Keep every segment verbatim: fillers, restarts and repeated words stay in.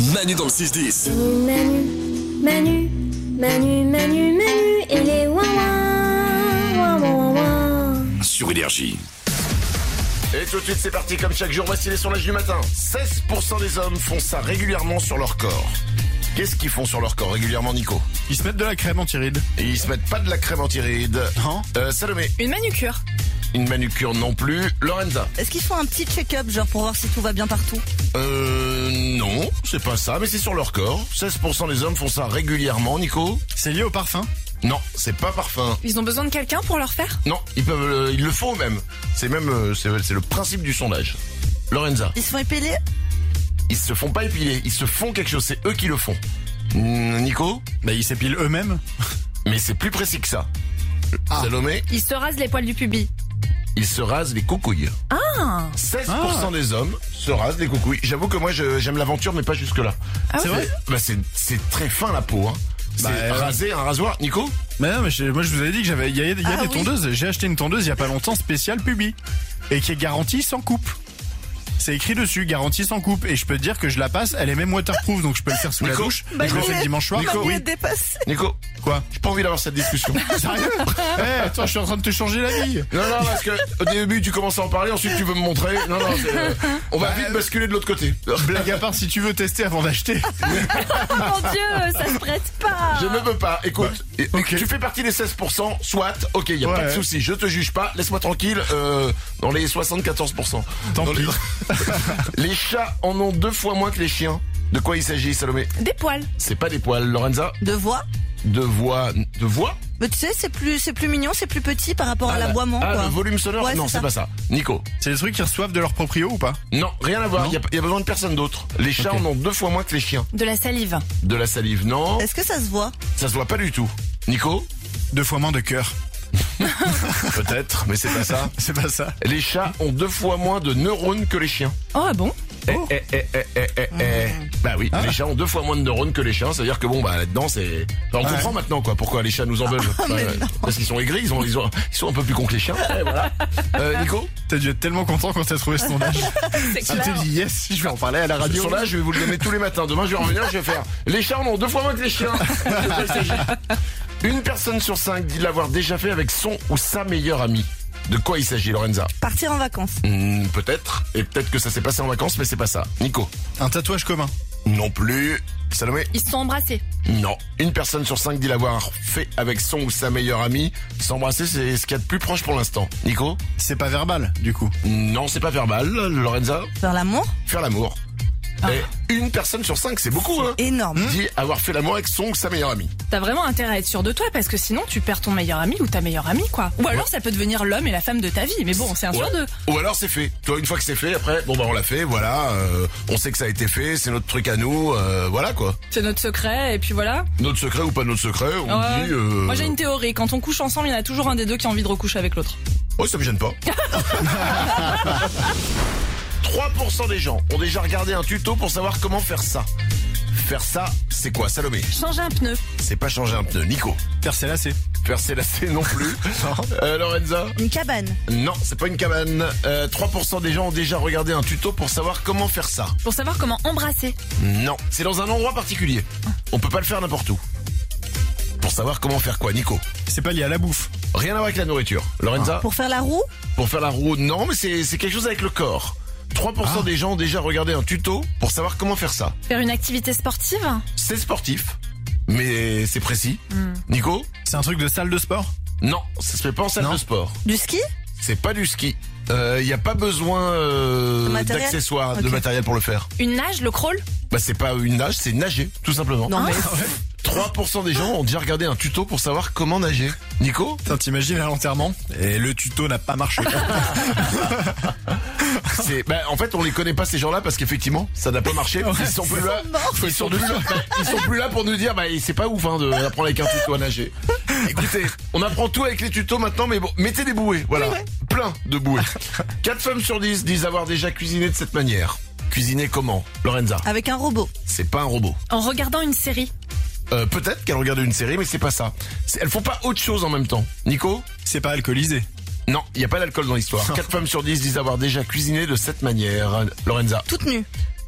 Manu dans le six dix. Manu, Manu, Manu, Manu, Manu, et les ouin ouin, ouin ouin ouin. Sur Énergie. Et tout de suite c'est parti, comme chaque jour, voici les sondages du matin. seize pour cent des hommes font ça régulièrement sur leur corps. Qu'est-ce qu'ils font sur leur corps régulièrement, Nico? Ils se mettent de la crème anti-rides. Et ils se mettent pas de la crème anti-rides. Non. euh, Salomé? Une manucure. Une manucure non plus. Lorenza? Est-ce qu'ils font un petit check-up, genre pour voir si tout va bien partout? Euh... Non, c'est pas ça, mais c'est sur leur corps. seize pour cent des hommes font ça régulièrement, Nico? C'est lié au parfum. Non, c'est pas parfum. Ils ont besoin de quelqu'un pour leur faire? Non, ils peuvent, euh, ils le font eux-mêmes. C'est même, euh, c'est, c'est le principe du sondage. Lorenza? Ils se font épiler? Ils se font pas épiler, ils se font quelque chose, c'est eux qui le font. Hmm, Nico? Bah ils s'épilent eux-mêmes. Mais c'est plus précis que ça. Ah. Salomé? Ils se rasent les poils du pubis. Ils se rasent les coucouilles. Ah, seize pour cent des hommes se rasent les coucouilles. J'avoue que moi je, j'aime l'aventure mais pas jusque là. ah C'est ouais. vrai? Bah c'est, c'est très fin la peau hein. C'est Bah, euh, raser un rasoir, Nico? Mais non, mais je- moi je vous avais dit que j'avais, il y a, il y a Ah des oui. tondeuses. J'ai acheté une tondeuse il y a pas longtemps spéciale pubis et qui est garantie sans coupe. C'est écrit dessus, garantie sans coupe. Et je peux te dire que je la passe, elle est même waterproof, donc je peux le faire sous Nico, la douche. bah, je le oui. fais le dimanche soir. Nico, Manu oui. est dépassé. Nico, Quoi? j'ai pas envie d'avoir cette discussion. Sérieux? Eh, attends, je suis en train de te changer la vie. Non, non, parce que au début tu commences à en parler, ensuite tu veux me montrer. Non, non, c'est, euh, on va vite basculer de l'autre côté. Blague à part, si tu veux tester avant d'acheter. Oh mon Dieu, ça se prête pas. Je ne veux pas. Écoute, et- ok. tu fais partie des seize pour cent, soit, ok, y a pas de Ouais. souci, je te juge pas, laisse-moi tranquille, euh, dans les soixante-quatorze pour cent. Tant Dans pis. Les... les chats en ont deux fois moins que les chiens. De quoi il s'agit, Salomé? Des poils. C'est pas des poils, Lorenza? De voix? De voix, de voix? Mais tu sais, c'est plus, c'est plus mignon, c'est plus petit par rapport à la- l'aboiement, ah, quoi. le volume sonore? Ouais, Non, c'est c'est ça. pas ça. Nico? C'est des trucs qui reçoivent de leur proprio ou pas? Non, rien à voir, Non. il y, a- y a besoin de personne d'autre. Les chats Ok. en ont deux fois moins que les chiens. De la salive. De la salive, non. Est-ce que ça se voit? Ça se voit pas du tout. Nico? Deux fois moins de cœur. Peut-être, mais c'est pas ça. C'est pas ça. Les chats ont deux fois moins de neurones que les chiens. Oh ah bon? Eh, eh, eh, eh, eh, eh, eh. Bah oui, les chats ont deux fois moins de neurones que les chiens, c'est-à-dire que bon bah là-dedans c'est... Enfin, on Ouais. comprend maintenant quoi, pourquoi les chats nous en veulent. mais Ouais, non. parce qu'ils sont aigris, ils, ont, ils, ont, ils sont un peu plus cons que les chiens. Et voilà. Euh, Nico? T'as dû être tellement content quand t'as trouvé ce sondage. C'est Tu t'es clair. dit yes, je vais en parler à la Ce radio. là je vais vous le donner tous les matins. Demain, je vais revenir, je vais faire... Les chats en ont deux fois moins que les chiens. De quoi il s'agit? Une personne sur cinq dit l'avoir déjà fait avec son ou sa meilleure amie. De quoi il s'agit, Lorenza? Partir en vacances. Hmm, peut-être. Et peut-être que ça s'est passé en vacances, mais c'est pas ça. Nico? Un tatouage commun. Non plus. Salomé? Ils se sont embrassés. Non. Une personne sur cinq dit l'avoir fait avec son ou sa meilleure amie. S'embrasser, c'est ce qu'il y a de plus proche pour l'instant. Nico? C'est pas verbal, du coup. Non, c'est pas verbal. Lorenza? Faire l'amour? Faire l'amour. Et une personne sur cinq, c'est beaucoup, hein? Énorme. Dit avoir fait l'amour avec son ou sa meilleure amie. T'as vraiment intérêt à être sûr de toi parce que sinon tu perds ton meilleur ami ou ta meilleure amie quoi. Ou alors ça peut devenir l'homme et la femme de ta vie. Mais bon, c'est un sur Ouais. deux. Ou alors c'est fait. Toi, une fois que c'est fait, après, bon bah on l'a fait, voilà. euh, on sait que ça a été fait, c'est notre truc à nous, euh, voilà quoi. C'est notre secret et puis voilà. Notre secret ou pas notre secret, on Ouais. dit... Euh... Moi j'ai une théorie. Quand on couche ensemble, il y en a toujours un des deux qui a envie de recoucher avec l'autre. Oh, ça me gêne pas. trois pour cent des gens ont déjà regardé un tuto pour savoir comment faire ça. Faire ça, c'est quoi, Salomé? Changer un pneu. C'est pas changer un pneu. Nico? Faire ses lacets. Faire ses lacets non plus. euh, Lorenza? Une cabane. Non, c'est pas une cabane. Euh, trois pour cent des gens ont déjà regardé un tuto pour savoir comment faire ça. Pour savoir comment embrasser. Non, c'est dans un endroit particulier. On peut pas le faire n'importe où. Pour savoir comment faire quoi, Nico? C'est pas lié à la bouffe. Rien à voir avec la nourriture. Lorenza? Pour faire la roue? Pour faire la roue, non, mais c'est c'est quelque chose avec le corps. trois pour cent Ah. des gens ont déjà regardé un tuto pour savoir comment faire ça. Faire une activité sportive. C'est sportif, mais c'est précis. Nico? C'est un truc de salle de sport. Non, ça se fait pas en salle Non. de sport. Du ski? C'est pas du ski. Il euh, n'y a pas besoin euh, De matériel d'accessoires, de Ok. matériel pour le faire. Une nage, le crawl. Bah c'est pas une nage, c'est nager, tout simplement. Non, mais trois pour cent des gens ont déjà regardé un tuto pour savoir comment nager. Nico? Putain, t'imagines à l'enterrement. Et le tuto n'a pas marché. C'est, bah, en fait, on les connaît pas ces gens-là parce qu'effectivement, ça n'a pas marché. Ils sont plus là. Ils sont plus là. Bah, ils sont plus là pour nous dire, bah, c'est pas ouf, hein, de apprendre avec un tuto à nager. Écoutez, on apprend tout avec les tutos maintenant, mais bon, mettez des bouées, voilà. Plein de bouées. quatre femmes sur dix disent avoir déjà cuisiné de cette manière. Cuisiner comment, Lorenza? avec un robot. C'est pas un robot. En regardant une série. Euh, peut-être qu'elles regardent une série, mais c'est pas ça. C'est- elles font pas autre chose en même temps. Nico? C'est pas alcoolisé. Non, il y a pas d'alcool dans l'histoire. quatre femmes sur dix disent avoir déjà cuisiné de cette manière. Lorenza? Toute nue.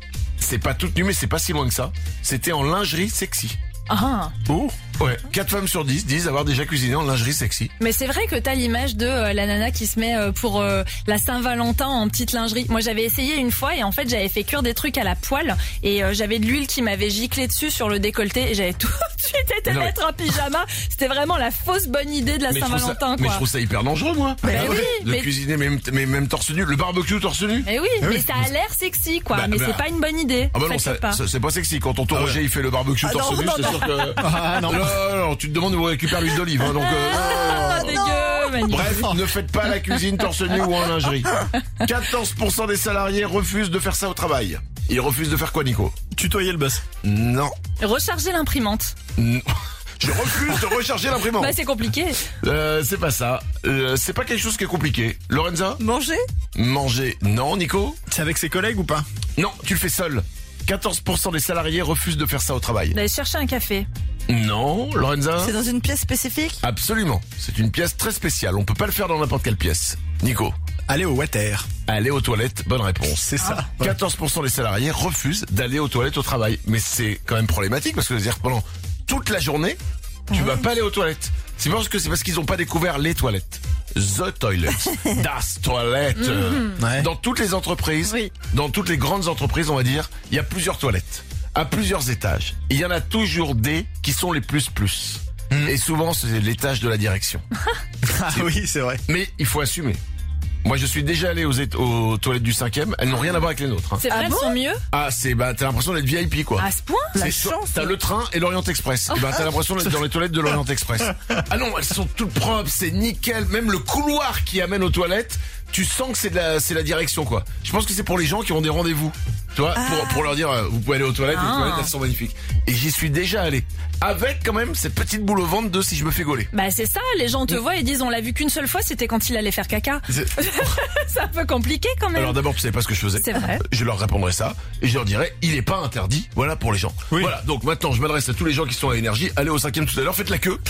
c'est pas toute nue, mais c'est pas si loin que ça. C'était en lingerie sexy. Ah. Oh. Ouais, quatre femmes sur dix disent avoir déjà cuisiné en lingerie sexy. Mais c'est vrai que t'as l'image de euh, la nana qui se met euh, pour euh, la Saint-Valentin en petite lingerie. Moi j'avais essayé une fois et en fait j'avais fait cuire des trucs à la poêle et euh, j'avais de l'huile qui m'avait giclé dessus sur le décolleté et j'avais tout de suite été Non, mais- mettre un pyjama. C'était vraiment la fausse bonne idée de la Mais je, trouve ça, Saint-Valentin mais je quoi. trouve ça hyper dangereux, moi. Bah Ah oui, de mais- cuisiner même, mais même torse nu. Le barbecue torse nu. Mais oui, mais ça a l'air sexy quoi, Bah, mais bah. c'est pas une bonne idée. Ah bah non, Faites-le ça, pas. ça- c'est pas sexy. Quand tonton Ah ouais. Roger il fait le barbecue Ah torse non, nu, non, c'est non. sûr que... Ah non. Non, non, non, tu te demandes où on récupère l'huile d'olive. Hein, donc, euh, Ah, non. dégueu, Manu. Bref, ne faites pas la cuisine torse nu ou en lingerie. quatorze pour cent des salariés refusent de faire ça au travail. Ils refusent de faire quoi, Nico? Tutoyer le boss. Non. Recharger l'imprimante. Non. Je refuse de recharger l'imprimante. Bah c'est compliqué. Euh, c'est pas ça. Euh, c'est pas quelque chose qui est compliqué. Lorenza? Manger? Manger. Non, Nico? C'est avec ses collègues ou pas? Non, tu le fais seul. quatorze pour cent des salariés refusent de faire ça au travail. D'aller chercher un café. Non, Lorenza? C'est dans une pièce spécifique? Absolument. C'est une pièce très spéciale. On peut pas le faire dans n'importe quelle pièce. Nico? Aller au water. Aller aux toilettes, bonne réponse. C'est ça. Ouais. quatorze pour cent des salariés refusent d'aller aux toilettes au travail. Mais c'est quand même problématique parce que c'est-à-dire que pendant toute la journée, tu vas pas aller aux toilettes. C'est parce que c'est parce qu'ils ont pas découvert les toilettes. The toilet. Das Toilette. Ouais. Dans toutes les entreprises, Oui. dans toutes les grandes entreprises, on va dire, il y a plusieurs toilettes. À plusieurs étages. Il y en a toujours des qui sont les plus plus. Et souvent, c'est l'étage de la direction. Ah oui, c'est vrai. Mais il faut assumer. Moi, je suis déjà allé aux, ét- aux toilettes du cinquième. Elles n'ont rien à voir avec les nôtres. hein. C'est vrai, Ah elles bon sont mieux Ah, c'est bah t'as l'impression d'être V I P quoi. à ce point. La C'est soit- chance. T'as le train et l'Orient Express. Et ben t'as l'impression d'être dans les toilettes de l'Orient Express. Ah non, elles sont toutes propres, c'est nickel. Même le couloir qui amène aux toilettes, tu sens que c'est de la, c'est la direction quoi. Je pense que c'est pour les gens qui ont des rendez-vous. Tu vois, pour, pour leur dire, euh, vous pouvez aller aux toilettes, les Ah. toilettes elles sont magnifiques. Et j'y suis déjà allé. Avec quand même cette petite boule au ventre de si je me fais gauler. Bah c'est ça, les gens te voient et disent on l'a vu qu'une seule fois, c'était quand il allait faire caca. C'est- C'est un peu compliqué quand même. Alors d'abord, tu savais pas ce que je faisais. C'est vrai. Je leur répondrai ça et je leur dirai, il est pas interdit. Voilà pour les gens. Oui. Voilà. Donc maintenant, je m'adresse à tous les gens qui sont à Énergie. Allez au cinquième tout à l'heure, faites la queue.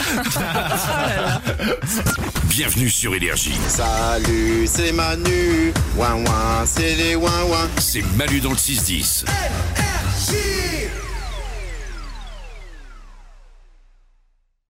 Bienvenue sur Énergie. Salut, c'est Manu. Ouin ouin, c'est les ouin ouin. C'est Manu dans le six dix. Énergie.